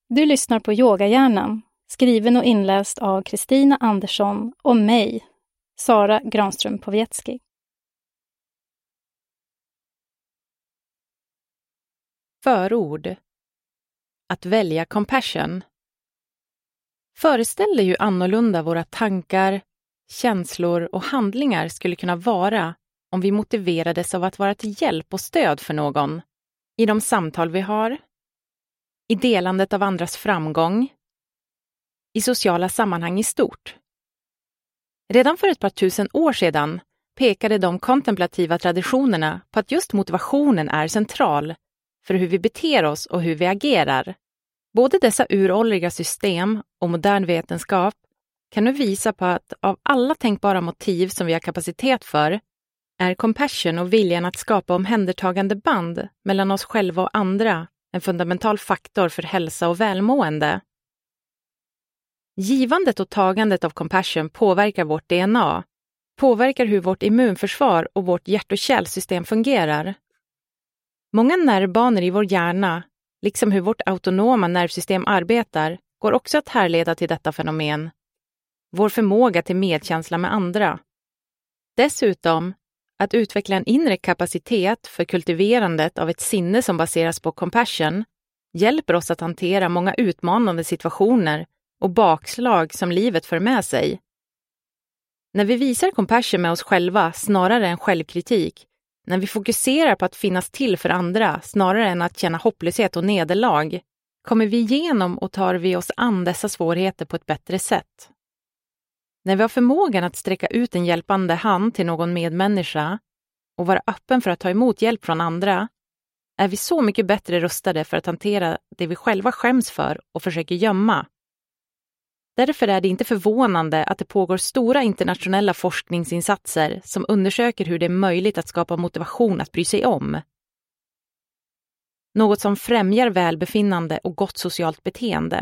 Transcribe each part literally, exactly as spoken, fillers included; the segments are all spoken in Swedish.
Du lyssnar på Yogahjärnan, skriven och inläst av Kristina Andersson och mig, Sara Granström-Powiecki. Förord. Att välja compassion. Föreställ dig hur annorlunda våra tankar, känslor och handlingar skulle kunna vara om vi motiverades av att vara till hjälp och stöd för någon. I de samtal vi har, i delandet av andras framgång, i sociala sammanhang i stort. Redan för ett par tusen år sedan pekade de kontemplativa traditionerna på att just motivationen är central för hur vi beter oss och hur vi agerar. Både dessa uråldriga system och modern vetenskap kan nu visa på att av alla tänkbara motiv som vi har kapacitet för är compassion och viljan att skapa omhändertagande band mellan oss själva och andra en fundamental faktor för hälsa och välmående. Givandet och tagandet av compassion påverkar vårt D N A, påverkar hur vårt immunförsvar och vårt hjärt- och kärlsystem fungerar. Många nervbanor i vår hjärna, liksom hur vårt autonoma nervsystem arbetar, går också att härleda till detta fenomen. Vår förmåga till medkänsla med andra. Dessutom, att utveckla en inre kapacitet för kultiverandet av ett sinne som baseras på compassion hjälper oss att hantera många utmanande situationer och bakslag som livet för med sig. När vi visar compassion med oss själva snarare än självkritik, när vi fokuserar på att finnas till för andra snarare än att känna hopplöshet och nederlag, kommer vi igenom och tar vi oss an dessa svårigheter på ett bättre sätt. När vi har förmågan att sträcka ut en hjälpande hand till någon medmänniska och vara öppen för att ta emot hjälp från andra, är vi så mycket bättre rustade för att hantera det vi själva skäms för och försöker gömma. Därför är det inte förvånande att det pågår stora internationella forskningsinsatser som undersöker hur det är möjligt att skapa motivation att bry sig om. Något som främjar välbefinnande och gott socialt beteende.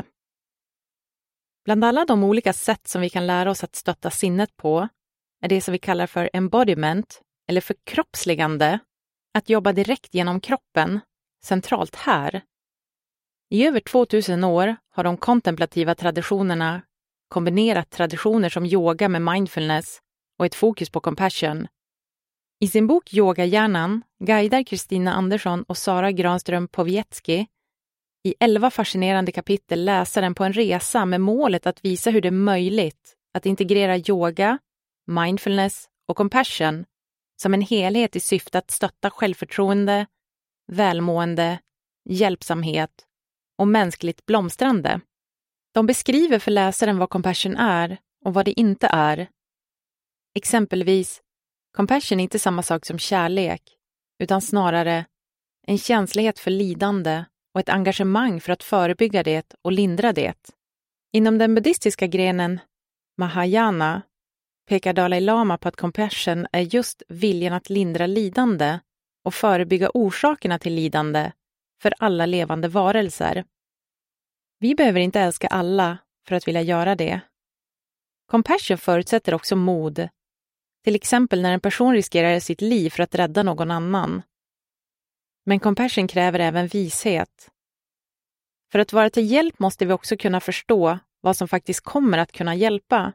Bland alla de olika sätt som vi kan lära oss att stötta sinnet på är det som vi kallar för embodiment eller förkroppsligande, att jobba direkt genom kroppen, centralt här. I över tvåtusen år har de kontemplativa traditionerna kombinerat traditioner som yoga med mindfulness och ett fokus på compassion. I sin bok Yogahjärnan guidar Kristina Andersson och Sara Granström-Powiecki i elva fascinerande kapitel läsaren på en resa med målet att visa hur det är möjligt att integrera yoga, mindfulness och compassion som en helhet i syfte att stötta självförtroende, välmående, hjälpsamhet och mänskligt blomstrande. De beskriver för läsaren vad compassion är och vad det inte är. Exempelvis, compassion är inte samma sak som kärlek, utan snarare en känslighet för lidande och ett engagemang för att förebygga det och lindra det. Inom den buddhistiska grenen Mahayana pekar Dalai Lama på att compassion är just viljan att lindra lidande och förebygga orsakerna till lidande för alla levande varelser. Vi behöver inte älska alla för att vilja göra det. Compassion förutsätter också mod, till exempel när en person riskerar sitt liv för att rädda någon annan. Men compassion kräver även vishet. För att vara till hjälp måste vi också kunna förstå vad som faktiskt kommer att kunna hjälpa.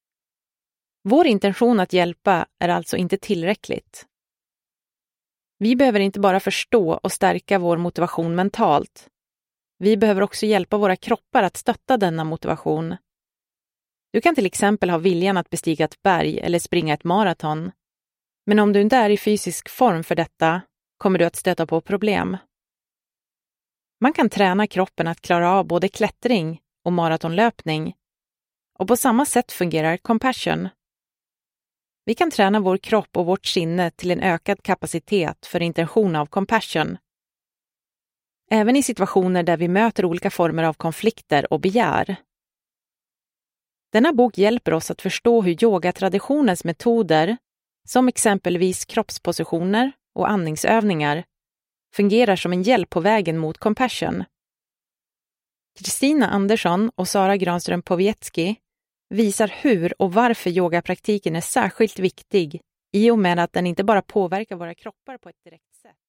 Vår intention att hjälpa är alltså inte tillräckligt. Vi behöver inte bara förstå och stärka vår motivation mentalt. Vi behöver också hjälpa våra kroppar att stötta denna motivation. Du kan till exempel ha viljan att bestiga ett berg eller springa ett maraton. Men om du inte är i fysisk form för detta kommer du att stöta på problem. Man kan träna kroppen att klara av både klättring och maratonlöpning. Och på samma sätt fungerar compassion. Vi kan träna vår kropp och vårt sinne till en ökad kapacitet för intention av compassion. Även i situationer där vi möter olika former av konflikter och begär. Denna bok hjälper oss att förstå hur yogatraditionens metoder, som exempelvis kroppspositioner och andningsövningar, fungerar som en hjälp på vägen mot compassion. Kristina Andersson och Sara Granström-Powiecki visar hur och varför yogapraktiken är särskilt viktig i och med att den inte bara påverkar våra kroppar på ett direkt sätt.